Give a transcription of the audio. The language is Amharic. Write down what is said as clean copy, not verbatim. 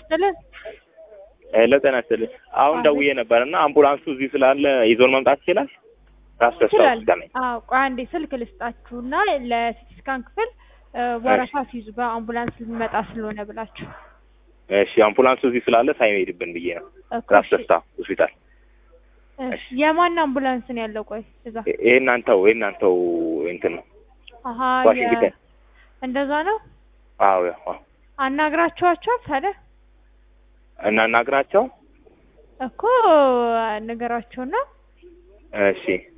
ይስጥልን። ለጤና ይስጥልኝ። አሁን ደውዬ ነበርና አምቡላንሱ እዚህ ስላለ ይዞን መምጣት ይችላል? ራስ ደስታው ይችላል። ቆይ አንዴ ስልክ ልስጣችሁና ለሲቲ ስካን ክፍል ወረፋ ሲይዙ በአምቡላንስ ሊመጣ ስለሆነ ብላችሁ። እሺ አምቡላንሱ እዚህ ስላለ ሳይሄድብን ብዬ ነው። ራስ ደስታ ሆስፒታል። እሺ የማን አምቡላንስ ነው ያለው? ቆይ እዛ የእናንተው እንትን ነው። አሃ ዋሽንግተን እንደዛ ነው። አዎ አናግራችኋቸዋል ታዲያ? እናናግራቸው እኮ ነገራቸውና እሺ